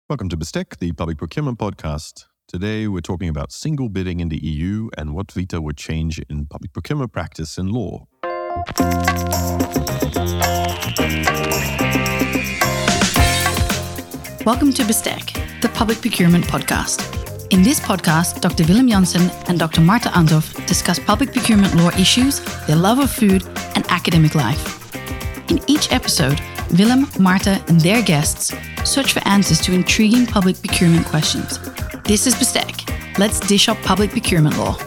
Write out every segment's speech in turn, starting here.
Welcome to Bestek, the public procurement podcast. Today we're talking about single bidding in the EU and what VETA would change in public procurement practice and law. Welcome to Bestek, the public procurement podcast. In this podcast, Dr. Willem Jansen and Dr. Marta Anthoff discuss public procurement law issues, their love of food, and academic life. In each episode, Willem, Marta, and their guests search for answers to intriguing public procurement questions. This is Bestek. Let's dish up public procurement law.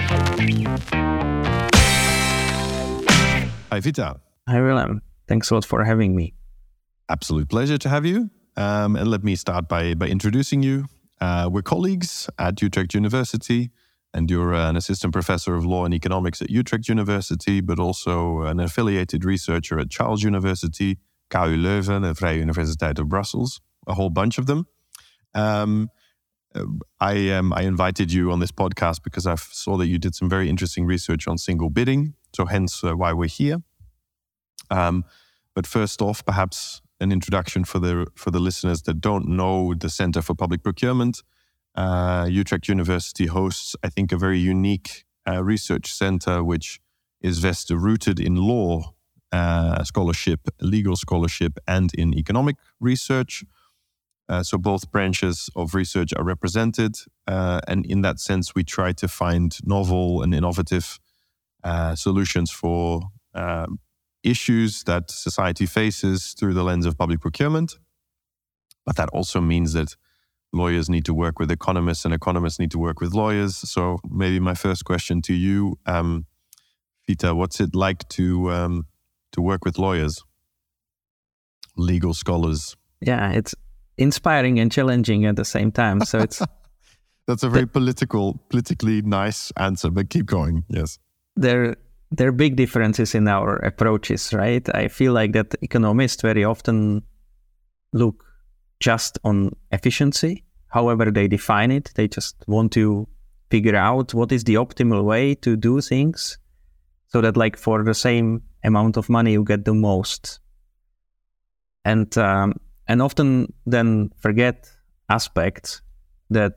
Hi, VETA. Hi, Willem. Thanks a lot for having me. Absolute pleasure to have you. And let me start by introducing you. We're colleagues at Utrecht University, and you're an assistant professor of law and economics at Utrecht University, but also an affiliated researcher at Charles University, KU Leuven, the Vrije Universiteit of Brussels, a whole bunch of them. I invited you on this podcast because I saw that you did some very interesting research on single bidding, so hence why we're here. But first off, perhaps an introduction for the listeners that don't know the Center for Public Procurement. Utrecht University hosts, I think, a very unique research center, which is rooted in law scholarship, legal scholarship, and in economic research. So both branches of research are represented. And in that sense, we try to find novel and innovative solutions for issues that society faces through the lens of public procurement. But that also means that lawyers need to work with economists and economists need to work with lawyers. So maybe my first question to you, VETA, what's it like to work with lawyers, legal scholars? Yeah, it's inspiring and challenging at the same time. So it's that's a very politically nice answer, but keep going. Yes. There are big differences in our approaches, right? I feel like that economists very often look just on efficiency, however they define it. They just want to figure out what is the optimal way to do things so that, like, for the same amount of money, you get the most. And often then forget aspects that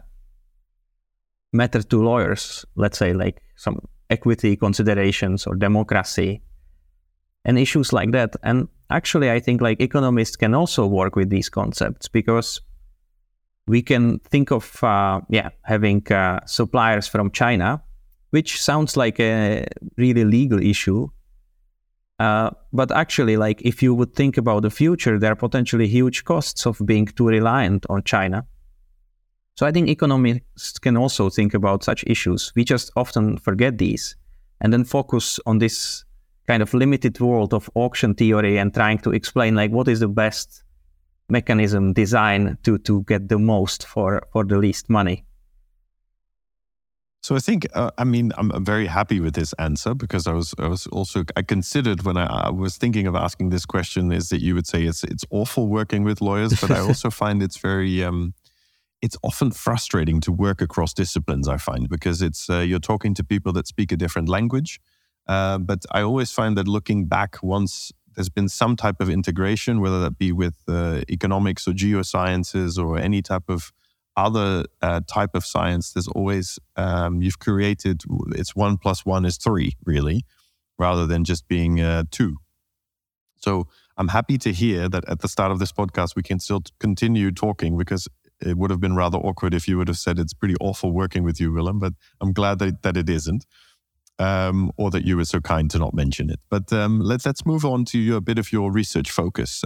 matter to lawyers, let's say, like some equity considerations or democracy and issues like that. And actually, I think like economists can also work with these concepts because we can think of having suppliers from China, which sounds like a really legal issue. But actually, like if you would think about the future, there are potentially huge costs of being too reliant on China. So I think economists can also think about such issues. We just often forget these and then focus on this kind of limited world of auction theory and trying to explain like what is the best mechanism design to get the most for the least money. So I think, I'm very happy with this answer because I considered when I was thinking of asking this question is that you would say it's awful working with lawyers, but I also find it's very, it's often frustrating to work across disciplines, I find, because it's you're talking to people that speak a different language. But I always find that looking back, once there's been some type of integration, whether that be with economics or geosciences or any type of other type of science, there's always, you've created, it's 1 + 1 is 3, really, rather than just being 2. So I'm happy to hear that at the start of this podcast, we can still continue talking because it would have been rather awkward if you would have said it's pretty awful working with you, Willem, but I'm glad that it isn't, or that you were so kind to not mention it. But let's move on to a bit of your research focus.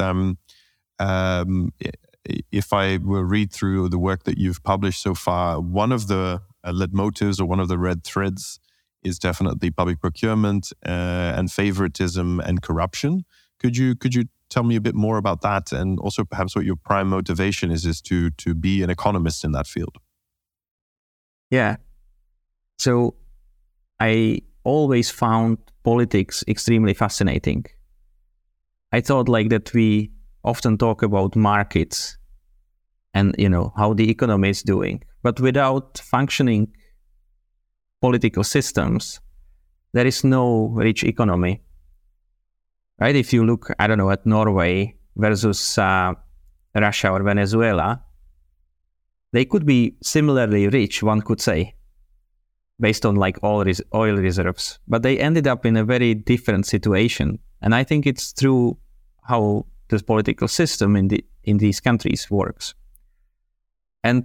If I will read through the work that you've published so far, one of the leitmotifs or one of the red threads is definitely public procurement and favoritism and corruption. Could you tell me a bit more about that, and also perhaps what your prime motivation is to be an economist in that field? Yeah. So I always found politics extremely fascinating. I thought like that we often talk about markets and, how the economy is doing, but without functioning political systems, there is no rich economy. Right? If you look, at Norway versus Russia or Venezuela, they could be similarly rich, one could say, based on like oil reserves, but they ended up in a very different situation. And I think it's through how the political system in these countries works. And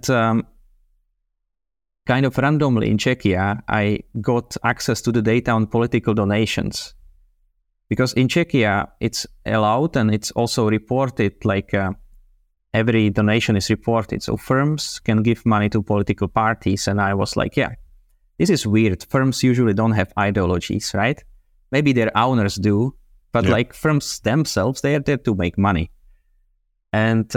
kind of randomly in Czechia, I got access to the data on political donations. Because in Czechia, it's allowed and it's also reported, like every donation is reported. So firms can give money to political parties. And I was like, yeah, this is weird. Firms usually don't have ideologies, right? Maybe their owners do, but like firms themselves, they are there to make money. And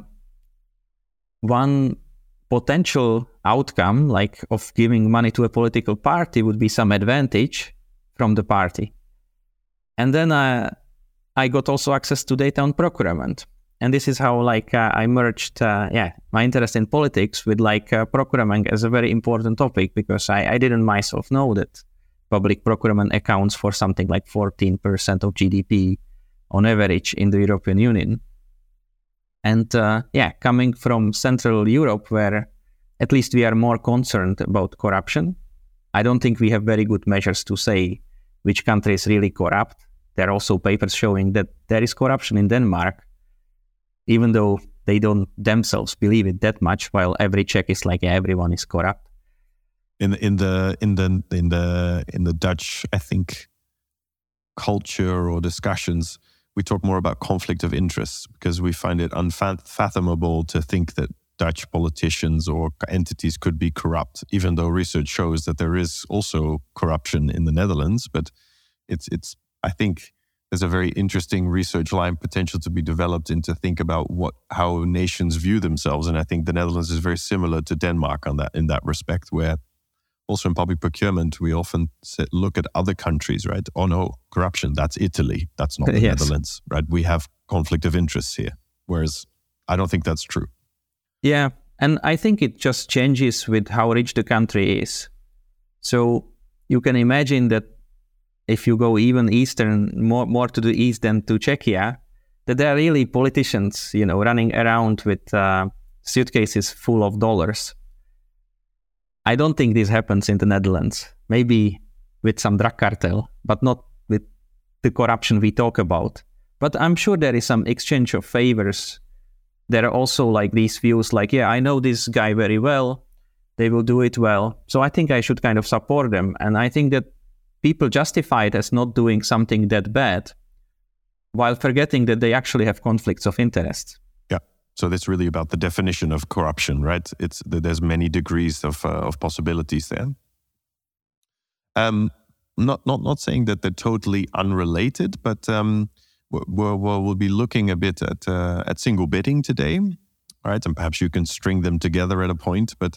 one potential outcome, like of giving money to a political party, would be some advantage from the party. And then I got also access to data on procurement. And this is how like I merged my interest in politics with like procurement as a very important topic, because I didn't myself know that public procurement accounts for something like 14% of GDP on average in the European Union. And coming from Central Europe, where at least we are more concerned about corruption, I don't think we have very good measures to say which country is really corrupt. There are also papers showing that there is corruption in Denmark, even though they don't themselves believe it that much, while every Czech is like, everyone is corrupt. In the Dutch, I think, culture or discussions, we talk more about conflict of interest, because we find it unfathomable to think that Dutch politicians or entities could be corrupt, even though research shows that there is also corruption in the Netherlands. But it's I think there's a very interesting research line potential to be developed into think about how nations view themselves. And I think the Netherlands is very similar to Denmark in that respect, where also in public procurement, we often look at other countries, right? Oh no, corruption, that's Italy. That's not the Netherlands, right? We have conflict of interests here. Whereas I don't think that's true. Yeah, and I think it just changes with how rich the country is. So you can imagine that if you go even eastern, more to the east than to Czechia, that there are really politicians, running around with suitcases full of dollars. I don't think this happens in the Netherlands. Maybe with some drug cartel, but not with the corruption we talk about. But I'm sure there is some exchange of favors. There are also like these views like, I know this guy very well. They will do it well. So I think I should kind of support them. And I think that people justify it as not doing something that bad, while forgetting that they actually have conflicts of interest. Yeah. So that's really about the definition of corruption, right? There's many degrees of possibilities there. Not saying that they're totally unrelated, but we'll be looking a bit at single bidding today, right? And perhaps you can string them together at a point. But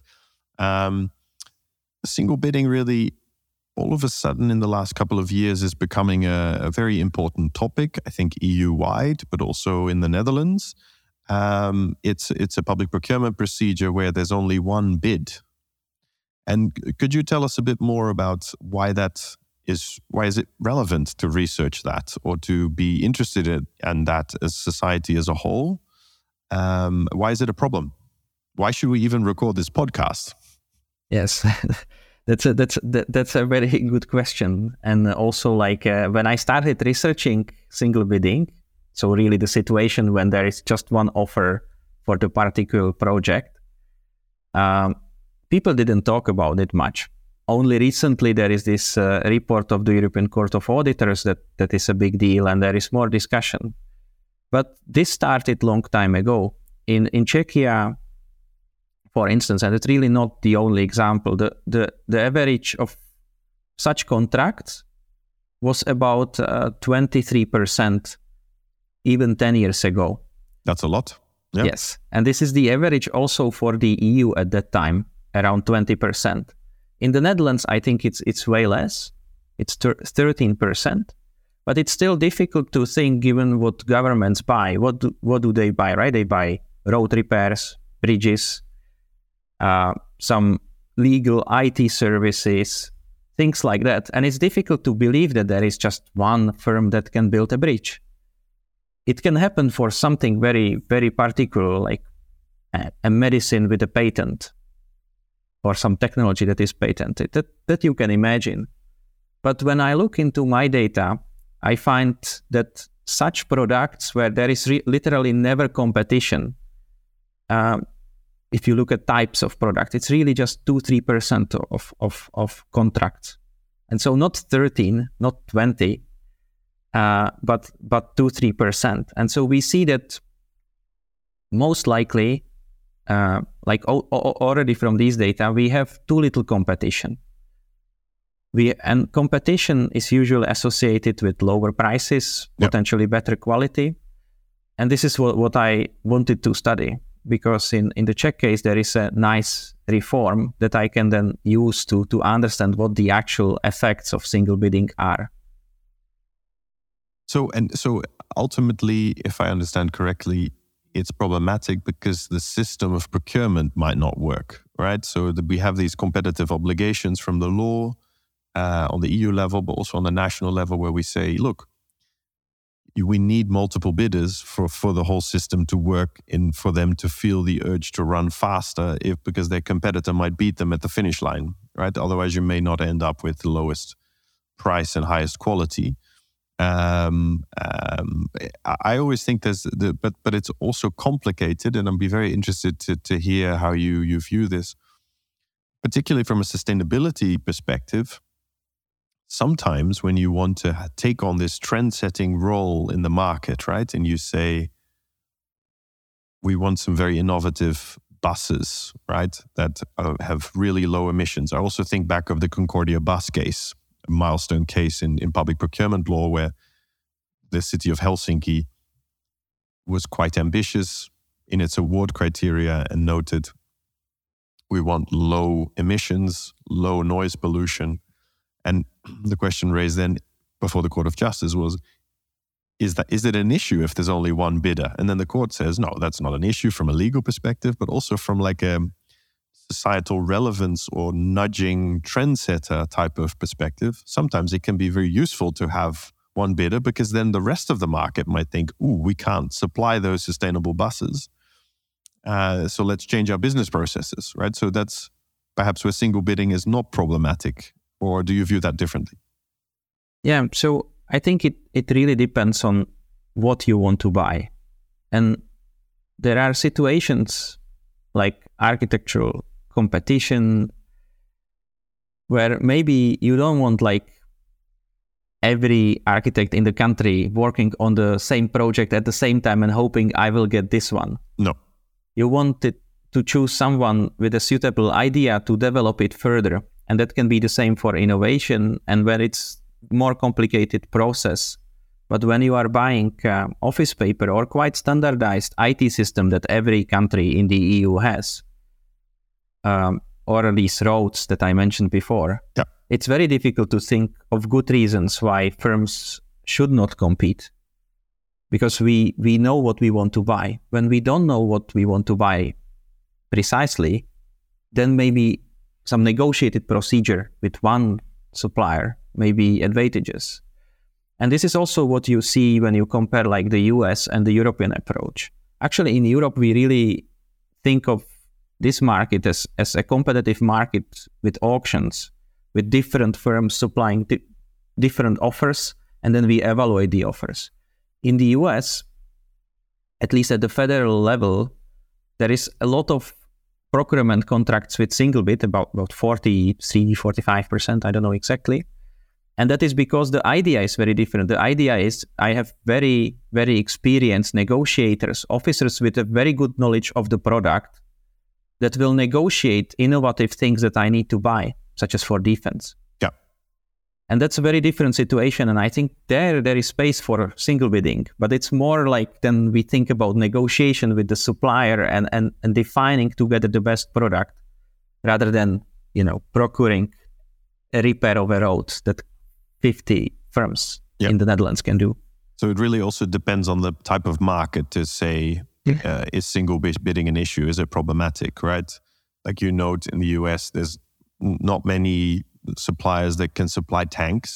single bidding really, all of a sudden in the last couple of years, is becoming a very important topic, I think EU-wide, but also in the Netherlands. It's a public procurement procedure where there's only one bid. And could you tell us a bit more about why is it relevant to research that or to be interested in that as society as a whole? Why is it a problem? Why should we even record this podcast? Yes. That's a very good question. And also, like when I started researching single bidding, so really the situation when there is just one offer for the particular project, people didn't talk about it much. Only recently there is this report of the European Court of Auditors that is a big deal, and there is more discussion. But this started long time ago. In Czechia, for instance, and it's really not the only example, the average of such contracts was about 23% even 10 years ago. That's a lot. Yeah. Yes. And this is the average also for the EU at that time, around 20%. In the Netherlands, I think it's way less. It's 13%. But it's still difficult to think, given what governments buy. What do they buy, right? They buy road repairs, bridges, some legal IT services, things like that. And it's difficult to believe that there is just one firm that can build a bridge. it can happen for something very, very particular, like a medicine with a patent or some technology that is patented, that you can imagine. But when I look into my data, I find that such products where there is literally never competition, if you look at types of product, it's really just 2-3% of contracts. And so not 13, not 20, but 2-3%. And so we see that most likely, already from these data, we have too little competition. And competition is usually associated with lower prices, potentially better quality. And this is what I wanted to study, because in the Czech case, there is a nice reform that I can then use to understand what the actual effects of single bidding are. So ultimately, if I understand correctly, it's problematic because the system of procurement might not work, right? So we have these competitive obligations from the law on the EU level, but also on the national level, where we say, look, we need multiple bidders for the whole system to work, for them to feel the urge to run faster, because their competitor might beat them at the finish line, right? Otherwise, you may not end up with the lowest price and highest quality. I always think but it's also complicated, and I'd be very interested to hear how you view this, particularly from a sustainability perspective. Sometimes when you want to take on this trend-setting role in the market, right, and you say, we want some very innovative buses, right, that have really low emissions. I also think back of the Concordia bus case, a milestone case in public procurement law, where the city of Helsinki was quite ambitious in its award criteria and noted, we want low emissions, low noise pollution. And the question raised then before the Court of Justice was, is it an issue if there's only one bidder? And then the court says, no, that's not an issue from a legal perspective, but also from like a societal relevance or nudging trendsetter type of perspective. Sometimes it can be very useful to have one bidder, because then the rest of the market might think, we can't supply those sustainable buses. So let's change our business processes, right? So that's perhaps where single bidding is not problematic. Or do you view that differently? Yeah, so I think it really depends on what you want to buy. And there are situations like architectural competition where maybe you don't want like every architect in the country working on the same project at the same time and hoping I will get this one. No. You want to choose someone with a suitable idea to develop it further. And that can be the same for innovation and where it's more complicated process. But when you are buying office paper or quite standardized IT system that every country in the EU has, or these roads that I mentioned before, it's very difficult to think of good reasons why firms should not compete. Because we know what we want to buy. When we don't know what we want to buy precisely, then maybe some negotiated procedure with one supplier may be advantageous. And this is also what you see when you compare like the US and the European approach. Actually, in Europe, we really think of this market as a competitive market with auctions, with different firms supplying different offers, and then we evaluate the offers. In the US, at least at the federal level, there is a lot of procurement contracts with single bid, about 43-45%, I don't know exactly. And that is because the idea is very different. The idea is I have very, very experienced negotiators, officers with a very good knowledge of the product that will negotiate innovative things that I need to buy, such as for defense. Yeah. And that's a very different situation. And I think there is space for single bidding, but it's more like then we think about negotiation with the supplier and defining together the best product rather than, procuring a repair of a road that 50 firms in the Netherlands can do. So it really also depends on the type of market to say, is single bidding an issue? Is it problematic, right? Like you note in the US, there's not many suppliers that can supply tanks,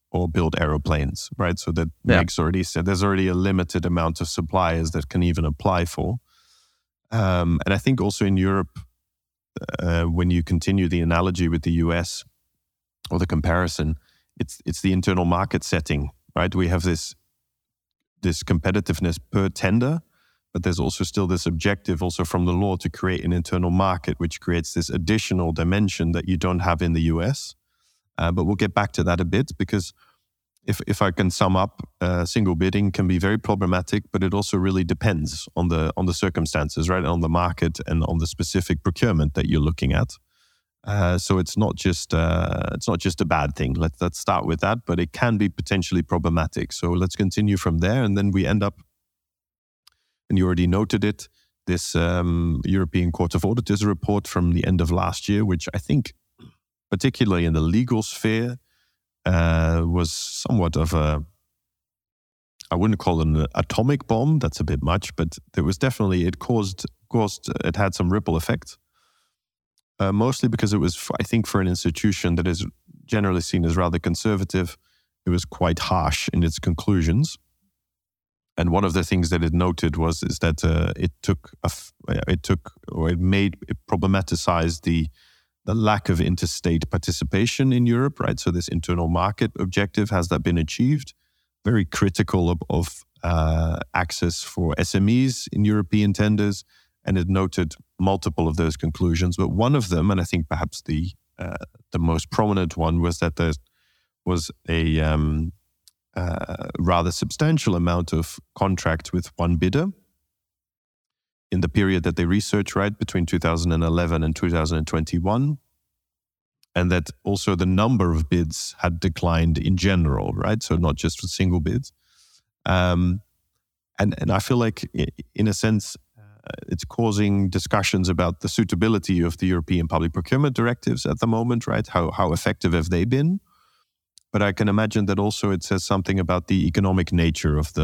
or build aeroplanes, right? So that makes already said there's already a limited amount of suppliers that can even apply for. And I think also in Europe, when you continue the analogy with the US or the comparison, it's the internal market setting, right? We have this competitiveness per tender, but there's also still this objective also from the law to create an internal market, which creates this additional dimension that you don't have in the US. But we'll get back to that a bit, because if I can sum up, single bidding can be very problematic, but it also really depends on the circumstances, right? On the market and on the specific procurement that you're looking at. So it's not just a bad thing. Let's start with that, but it can be potentially problematic. So let's continue from there, and then we end up, and you already noted it, this European Court of Auditors report from the end of last year, which I think, particularly in the legal sphere, was somewhat of I wouldn't call it an atomic bomb, that's a bit much, but there was definitely, it had some ripple effect. Mostly because it was, I think, for an institution that is generally seen as rather conservative, it was quite harsh in its conclusions. And one of the things that it noted is that it problematized the lack of interstate participation in Europe, right? So this internal market objective, has that been achieved? Very critical of access for SMEs in European tenders. And it noted multiple of those conclusions. But one of them, and I think perhaps the most prominent one, was that there was a rather substantial amount of contract with one bidder in the period that they researched, right, between 2011 and 2021. And that also the number of bids had declined in general, right? So not just for single bids. And I feel like, in a sense, it's causing discussions about the suitability of the European public procurement directives at the moment, right? How effective have they been? But I can imagine that also it says something about the economic nature of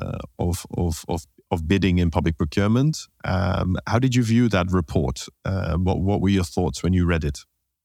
bidding in public procurement. How did you view that report? What were your thoughts when you read it?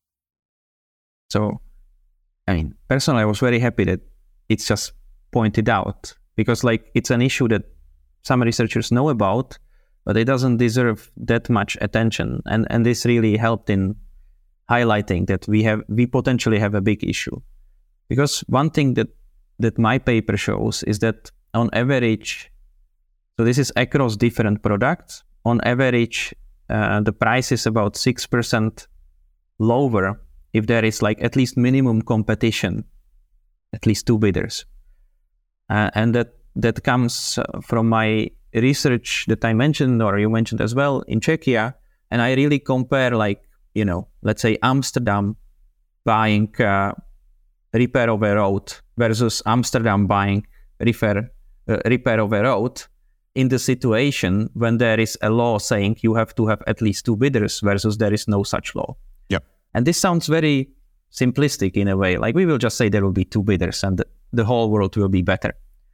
So, I mean, personally, I was very happy that it's just pointed out, because it's an issue that some researchers know about, but it doesn't deserve that much attention. And this really helped in highlighting that we potentially have a big issue. Because one thing that my paper shows is that on average, so this is across different products, on average, the price is about 6% lower if there is at least minimum competition, at least two bidders. And that comes from my research that I mentioned, or you mentioned as well, in Czechia. And I really compare, let's say Amsterdam buying repair of a road versus Amsterdam buying repair of a road in the situation when there is a law saying you have to have at least two bidders versus there is no such law. Yep. And this sounds very simplistic in a way. We will just say there will be two bidders and the whole world will be better.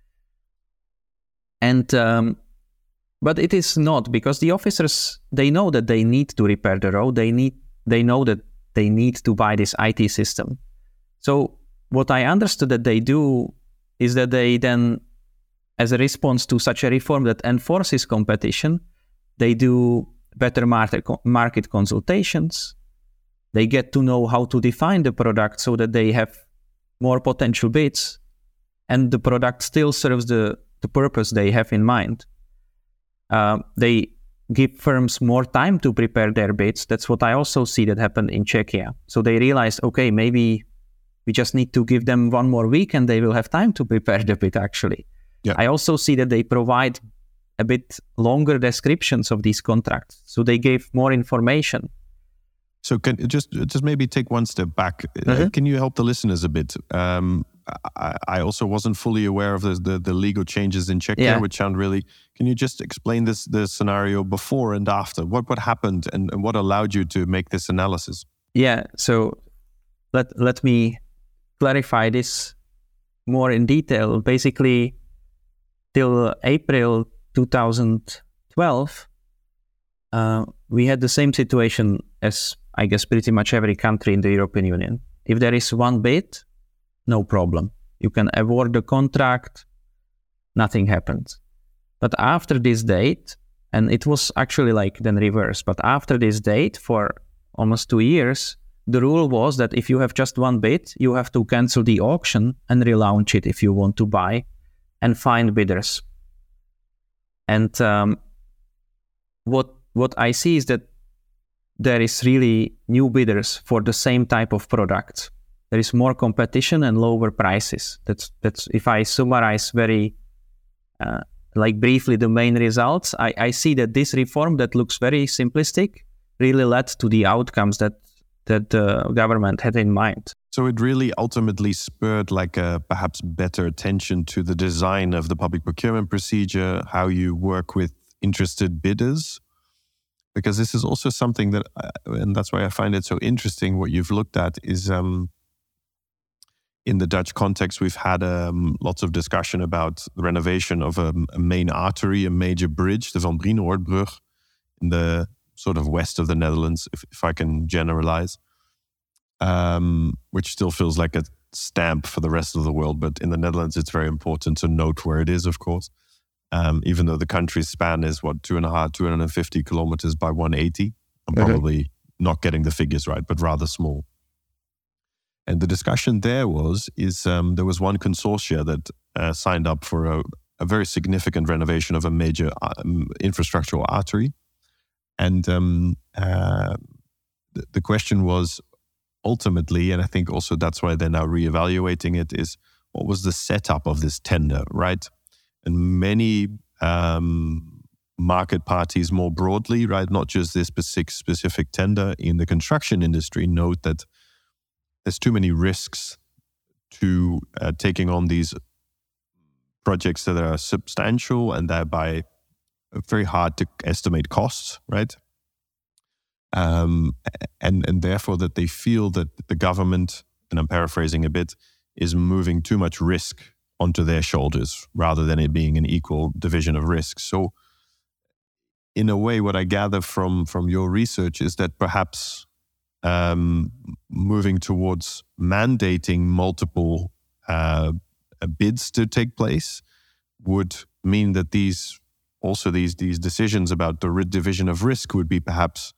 And but it is not, because the officers, they know that they need to repair the road. They know that they need to buy this IT system. So what I understood that they do is that they then, as a response to such a reform that enforces competition, they do better market consultations. They get to know how to define the product so that they have more potential bids, and the product still serves the purpose they have in mind. They give firms more time to prepare their bids. That's what I also see that happened in Czechia. So they realized, okay, maybe we just need to give them one more week and they will have time to prepare the bid, actually. Yeah. I also see that they provide a bit longer descriptions of these contracts. So they gave more information. So can just maybe take one step back. Mm-hmm. Can you help the listeners a bit? I also wasn't fully aware of the legal changes in Czechia, which sound really... Can you just explain the scenario before and after? What happened and what allowed you to make this analysis? Yeah, so let me clarify this more in detail. Basically, till April 2012, we had the same situation as, I guess, pretty much every country in the European Union. If there is one bid, no problem. You can award the contract. Nothing happened. But after this date, and it was actually like then reverse, but after this date for almost 2 years, the rule was that if you have just one bid, you have to cancel the auction and relaunch it if you want to buy and find bidders. And what I see is that there is really new bidders for the same type of product. There is more competition and lower prices. That's if I summarize very briefly the main results, I see that this reform that looks very simplistic really led to the outcomes that the government had in mind. So it really ultimately spurred like a perhaps better attention to the design of the public procurement procedure, how you work with interested bidders. Because this is also something that, and that's why I find it so interesting, what you've looked at is in the Dutch context, we've had lots of discussion about the renovation of a main artery, a major bridge, the Van Brienoordbrug, in the sort of west of the Netherlands, if I can generalize, which still feels like a stamp for the rest of the world. But in the Netherlands, it's very important to note where it is, of course, even though the country's span is, 250 kilometers by 180. I'm probably not getting the figures right, but rather small. And the discussion there there was one consortia that signed up for a very significant renovation of a major infrastructural artery. And the question was ultimately, and I think also that's why they're now reevaluating it, is what was the setup of this tender, right? And many market parties more broadly, right, not just this specific tender in the construction industry, note that there's too many risks to taking on these projects that are substantial and thereby very hard to estimate costs, right? And therefore that they feel that the government, and I'm paraphrasing a bit, is moving too much risk onto their shoulders rather than it being an equal division of risk. So in a way, what I gather from your research is that perhaps moving towards mandating multiple bids to take place would mean that these decisions about the division of risk would be perhaps,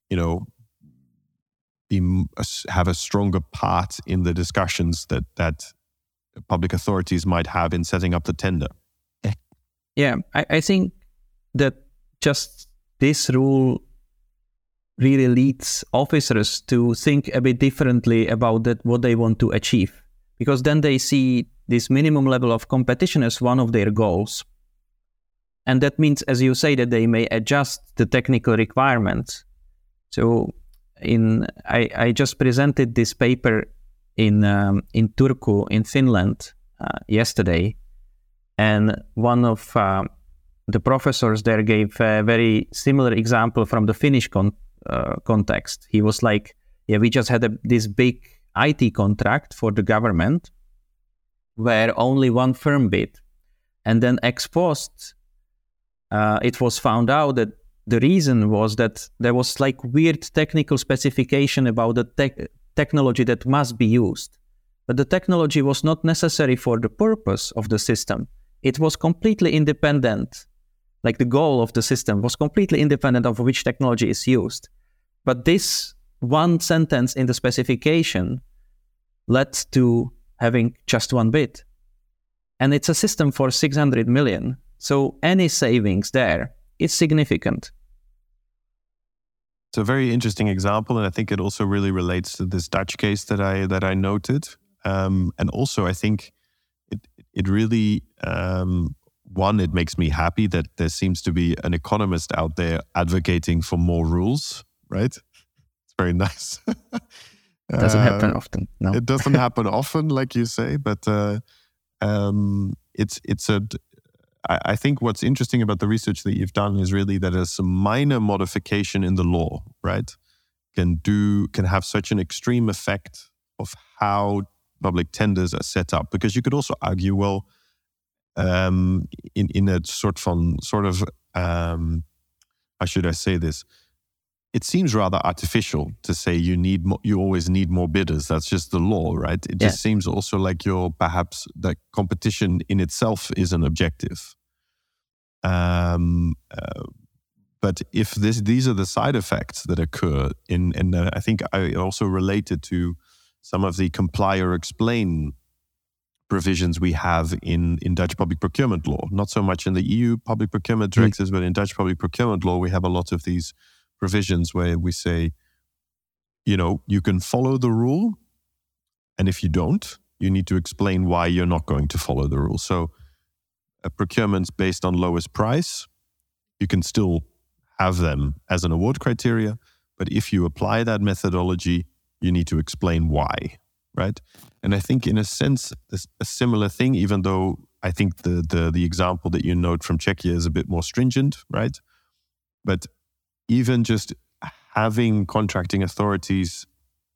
have a stronger part in the discussions that public authorities might have in setting up the tender. Yeah, I think that just this rule really leads officers to think a bit differently about what they want to achieve, because then they see this minimum level of competition as one of their goals. And that means, as you say, that they may adjust the technical requirements. So I just presented this paper in Turku in Finland yesterday, and one of the professors there gave a very similar example from the Finnish context. He was like, we just had this big IT contract for the government where only one firm bid. And then ex post, it was found out that the reason was that there was like weird technical specification about the technology that must be used. But the technology was not necessary for the purpose of the system. It was completely independent. Like the goal of the system was completely independent of which technology is used. But this one sentence in the specification led to having just one bid. And it's a system for 600 million. So any savings there is significant. It's a very interesting example, and I think it also really relates to this Dutch case that I noted. And also, I think it really, it makes me happy that there seems to be an economist out there advocating for more rules, right? It's very nice. It doesn't happen often, no. It doesn't happen often, like you say, but I think what's interesting about the research that you've done is really that a minor modification in the law, right, can have such an extreme effect of how public tenders are set up. Because you could also argue, well, in a sort of how should I say this? it seems rather artificial to say you always need more bidders. That's just the law, right? It just seems also like perhaps that competition in itself is an objective. But if these are the side effects that occur I think I also related to some of the comply or explain provisions we have in Dutch public procurement law. Not so much in the EU public procurement directives, but in Dutch public procurement law, we have a lot of these provisions where we say, you can follow the rule, and if you don't, you need to explain why you're not going to follow the rule. So a procurement's based on lowest price, you can still have them as an award criteria, but if you apply that methodology, you need to explain why, right? And I think in a sense, a similar thing, even though I think the example that you note from Czechia is a bit more stringent, right? But even just having contracting authorities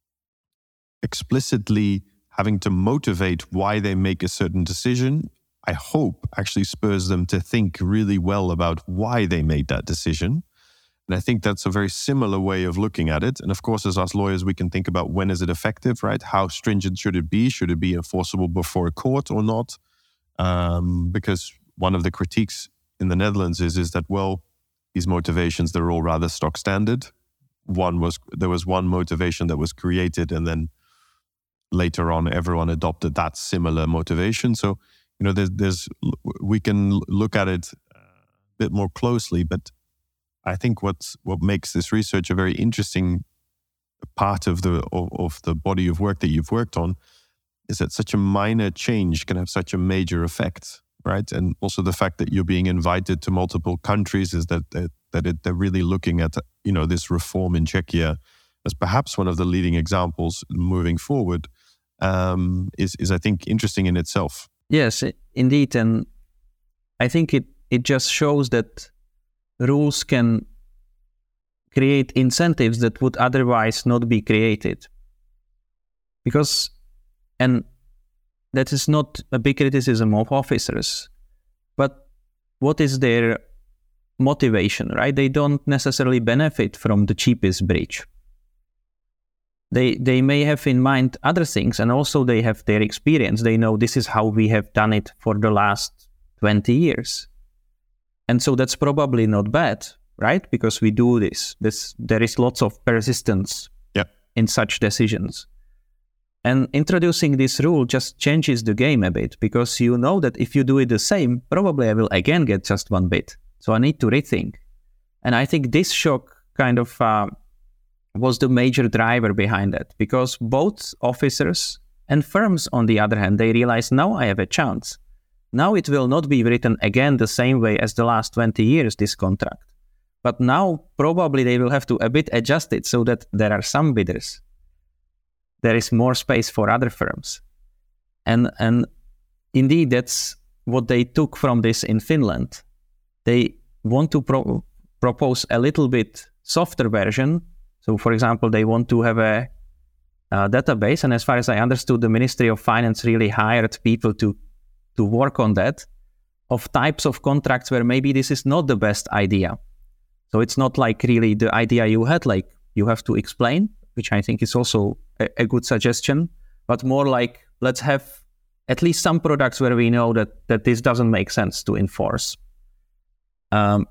explicitly having to motivate why they make a certain decision, I hope actually spurs them to think really well about why they made that decision. And I think that's a very similar way of looking at it. And of course, as us lawyers, we can think about when is it effective, right? How stringent should it be? Should it be enforceable before a court or not? Because one of the critiques in the Netherlands is that, well, these motivations, they're all rather stock standard. There was one motivation that was created, and then later on, everyone adopted that similar motivation. So, we can look at it a bit more closely, but I think what makes this research a very interesting part of the body of work that you've worked on is that such a minor change can have such a major effect, right? And also the fact that you're being invited to multiple countries is that they're really looking at this reform in Czechia as perhaps one of the leading examples moving forward. Is I think interesting in itself. Yes, indeed, and I think it just shows that rules can create incentives that would otherwise not be created. And that is not a big criticism of officers, but what is their motivation, right? They don't necessarily benefit from the cheapest bridge. They may have in mind other things, and also they have their experience. They know this is how we have done it for the last 20 years. And so that's probably not bad, right? Because we do this. There is lots of persistence in such decisions. And introducing this rule just changes the game a bit, because you know that if you do it the same, probably I will again get just one bid. So I need to rethink. And I think this shock kind of was the major driver behind that, because both officers and firms, on the other hand, they realize now I have a chance. Now it will not be written again the same way as the last 20 years, this contract. But now probably they will have to a bit adjust it so that there are some bidders. There is more space for other firms. And indeed, that's what they took from this in Finland. They want to propose a little bit softer version. So, for example, they want to have a database. And as far as I understood, the Ministry of Finance really hired people to work on that, of types of contracts where maybe this is not the best idea. So it's not like really the idea you had, like you have to explain, which I think is also a good suggestion, but more like let's have at least some products where we know that this doesn't make sense to enforce. And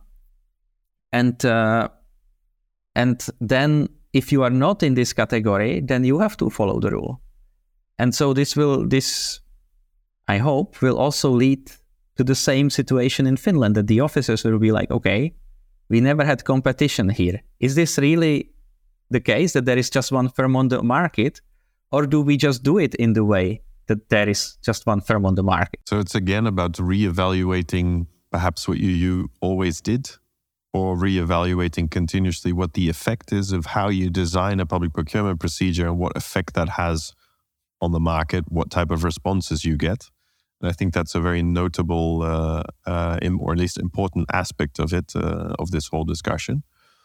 then if you are not in this category, then you have to follow the rule. And so this I hope will also lead to the same situation in Finland, that the officers will be like, okay, we never had competition here. Is this really the case, that there is just one firm on the market, or do we just do it in the way that there is just one firm on the market? So it's again about reevaluating perhaps what you always did, or reevaluating continuously what the effect is of how you design a public procurement procedure and what effect that has on the market, what type of responses you get. And I think that's a very notable, or at least important aspect of it, of this whole discussion.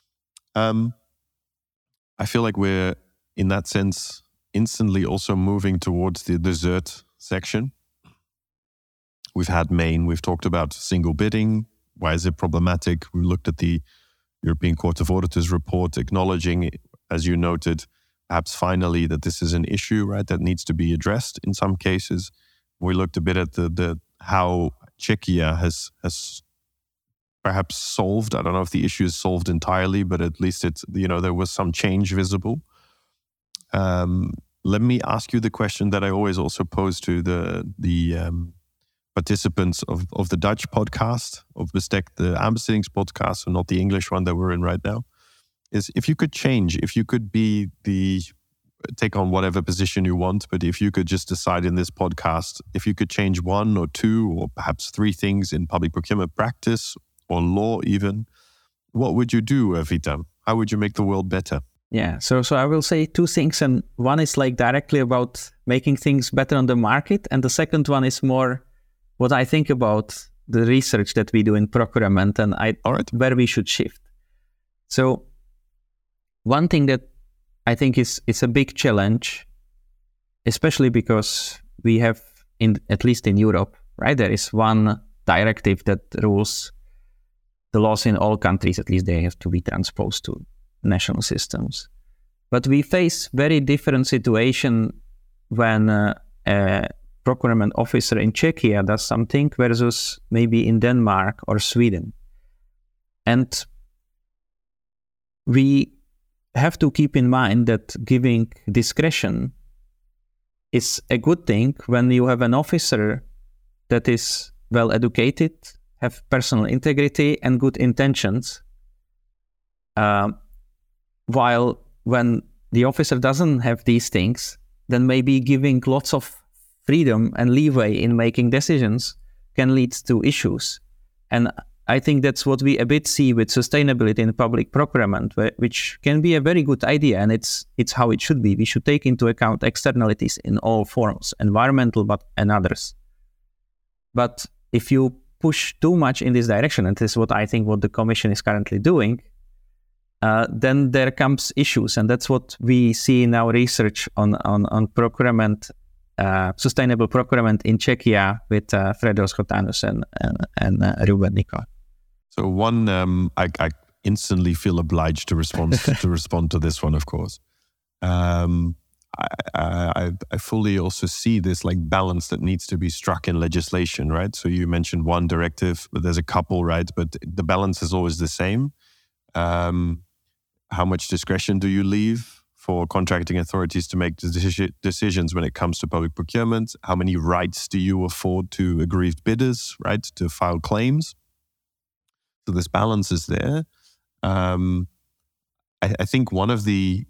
I feel like we're, in that sense, instantly also moving towards the dessert section. We've had Maine, we've talked about single bidding. Why is it problematic? We looked at the European Court of Auditors report acknowledging, as you noted, perhaps finally that this is an issue, right, that needs to be addressed in some cases. We looked a bit at the how Czechia has perhaps solved. I don't know if the issue is solved entirely, but at least it's, there was some change visible. Let me ask you the question that I always also pose to the participants of the Dutch podcast, of Bestek, the aanbestedingspodcast, so not the English one that we're in right now, is if you could take on whatever position you want, but if you could just decide in this podcast, if you could change one or two or perhaps three things in public procurement practice or law even, what would you do, Vita? How would you make the world better? Yeah, so I will say two things, and one is like directly about making things better on the market, and the second one is more what I think about the research that we do in procurement and where we should shift. So one thing that I think is a big challenge, especially because we have, at least in Europe, right, there is one directive that rules the laws in all countries, at least they have to be transposed to national systems. But we face very different situation when a procurement officer in Czechia does something versus maybe in Denmark or Sweden. And we have to keep in mind that giving discretion is a good thing when you have an officer that is well educated, have personal integrity and good intentions, while when the officer doesn't have these things, then maybe giving lots of freedom and leeway in making decisions can lead to issues. And I think that's what we a bit see with sustainability in public procurement, which can be a very good idea, and it's how it should be. We should take into account externalities in all forms, environmental and others. But if you push too much in this direction, and this is what I think what the Commission is currently doing, then there comes issues, and that's what we see in our research on procurement, sustainable procurement in Czechia with Fredos Chotanus and Ruben Nikol. So one, I instantly feel obliged to respond to this one, of course. I fully also see this like balance that needs to be struck in legislation, right? So you mentioned one directive, but there's a couple, right? But the balance is always the same. How much discretion do you leave for contracting authorities to make decisions when it comes to public procurement? How many rights do you afford to aggrieved bidders, right, to file claims? So this balance is there. I think one of the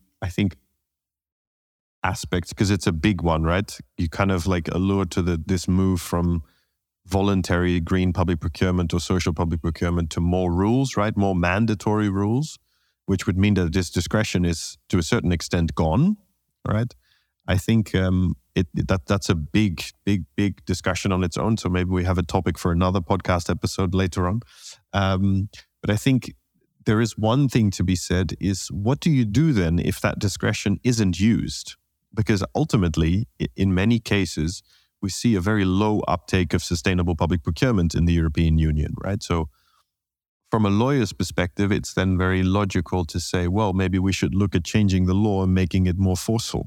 aspects, because it's a big one, right? You kind of like allure to this move from voluntary green public procurement or social public procurement to more rules, right? More mandatory rules, which would mean that this discretion is to a certain extent gone, right? I think that's a big discussion on its own. So maybe we have a topic for another podcast episode later on. But I think there is one thing to be said is, what do you do then if that discretion isn't used? Because ultimately, in many cases, we see a very low uptake of sustainable public procurement in the European Union, right? So from a lawyer's perspective, it's then very logical to say, well, maybe we should look at changing the law and making it more forceful.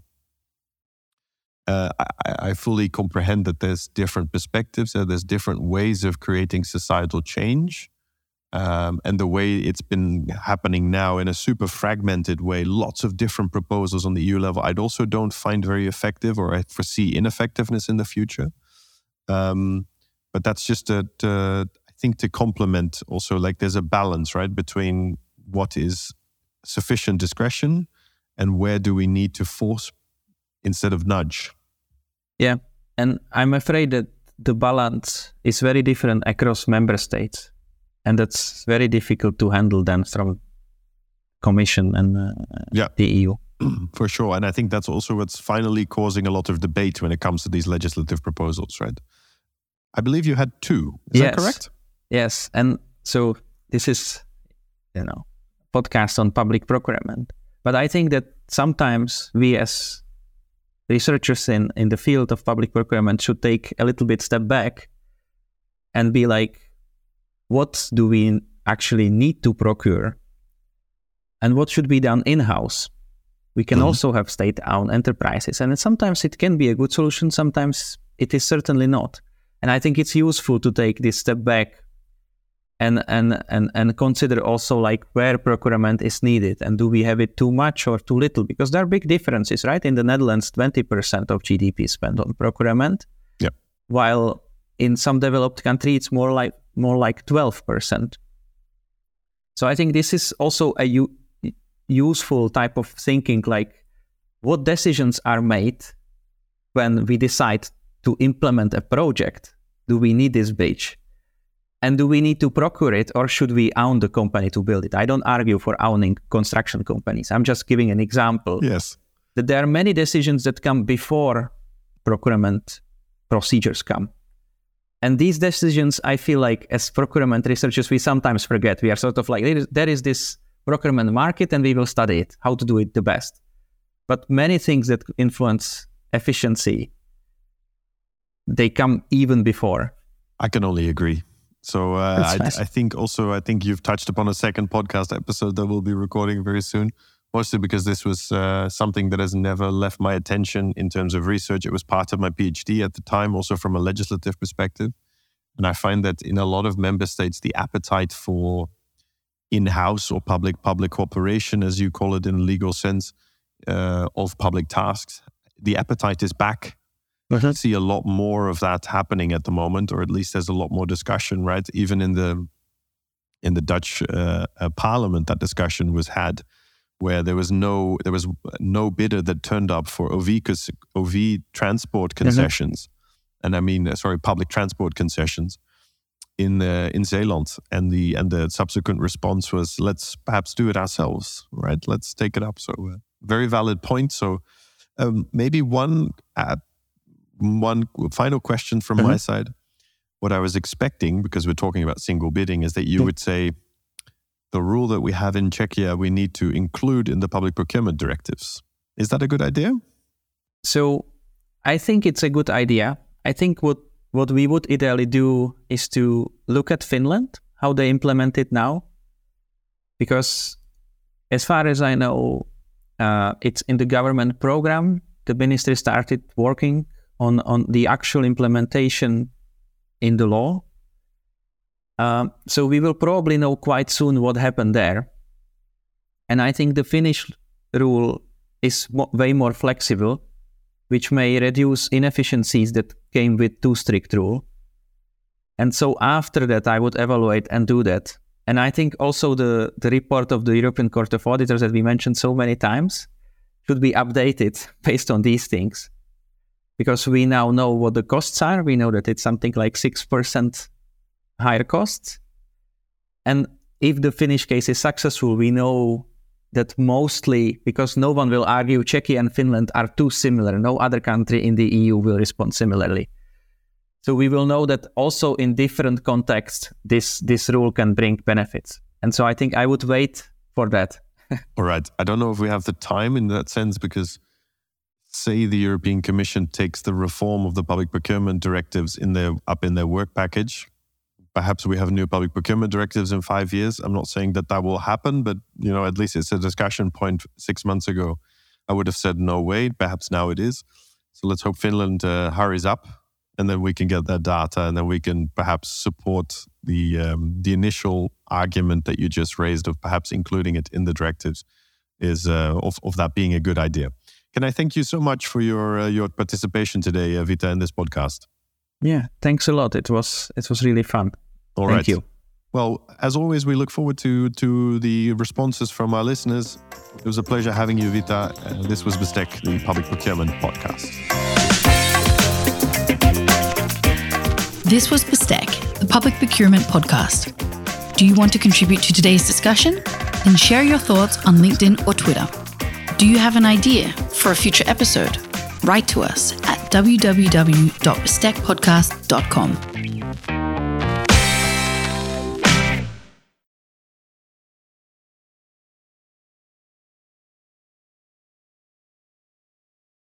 I fully comprehend that there's different perspectives, there's different ways of creating societal change. And the way it's been happening now in a super fragmented way, lots of different proposals on the EU level, I also don't find very effective, or I foresee ineffectiveness in the future. But that's just I think to complement also, like there's a balance, right, between what is sufficient discretion and where do we need to force instead of nudge. Yeah, and I'm afraid that the balance is very different across member states. And that's very difficult to handle then from Commission and the EU. For sure. And I think that's also what's finally causing a lot of debate when it comes to these legislative proposals, right? I believe you had two. Is that correct? Yes. And so this is, podcast on public procurement. But I think that sometimes we as researchers in the field of public procurement should take a little bit step back and be like, what do we actually need to procure? and what should be done in-house. We can also have state-owned enterprises, and sometimes it can be a good solution, sometimes it is certainly not. And I think it's useful to take this step back and consider also like where procurement is needed, and do we have it too much or too little? Because there are big differences, right? In the Netherlands, 20% of GDP is spent on procurement, while in some developed countries it's more like 12%. So I think this is also a useful type of thinking, like what decisions are made when we decide to implement a project. Do we need this bridge? And do we need to procure it, or should we own the company to build it? I don't argue for owning construction companies. I'm just giving an example. Yes. That there are many decisions that come before procurement procedures come. And these decisions, I feel like as procurement researchers, we sometimes forget. We are sort of like, there is this procurement market and we will study it, how to do it the best. But many things that influence efficiency, they come even before. I can only agree. So I think you've touched upon a second podcast episode that we'll be recording very soon, mostly because this was something that has never left my attention in terms of research. It was part of my PhD at the time, also from a legislative perspective. And I find that in a lot of member states, the appetite for in-house or public cooperation, as you call it in a legal sense, of public tasks, the appetite is back. I see a lot more of that happening at the moment, or at least there's a lot more discussion, right? Even in the Dutch parliament, that discussion was had, where there was no bidder that turned up for OV transport concessions, and I mean public transport concessions in Zeeland, and the subsequent response was, let's perhaps do it ourselves, right? Let's take it up. So very valid point. So maybe one final question from my side. What I was expecting, because we're talking about single bidding, is that you would say the rule that we have in Czechia we need to include in the public procurement directives. Is that a good idea? So I think it's a good idea. I think what we would ideally do is to look at Finland, how they implement it now. Because as far as I know, it's in the government program. The ministry started working on the actual implementation in the law. So we will probably know quite soon what happened there. And I think the Finnish rule is way more flexible, which may reduce inefficiencies that came with too strict rule. And so after that, I would evaluate and do that. And I think also the report of the European Court of Auditors that we mentioned so many times should be updated based on these things. Because we now know what the costs are. We know that it's something like 6% higher costs. And if the Finnish case is successful, we know that mostly, because no one will argue Czechia and Finland are too similar, no other country in the EU will respond similarly. So we will know that also in different contexts, this rule can bring benefits. And so I think I would wait for that. All right. I don't know if we have the time in that sense, because say the European Commission takes the reform of the public procurement directives up in their work package. Perhaps we have new public procurement directives in 5 years. I'm not saying that will happen, but at least it's a discussion point 6 months ago. I would have said no way. Perhaps now it is. So let's hope Finland hurries up, and then we can get that data, and then we can perhaps support the initial argument that you just raised of perhaps including it in the directives is of that being a good idea. Can I thank you so much for your participation today, Vita, in this podcast? Yeah, thanks a lot. It was really fun. Thank you. Well, as always, we look forward to the responses from our listeners. It was a pleasure having you, Vita. This was Bestek, the Public Procurement Podcast. This was Bestek, the Public Procurement Podcast. Do you want to contribute to today's discussion? Then share your thoughts on LinkedIn or Twitter. Do you have an idea for a future episode? Write to us at www.bestekpodcast.com.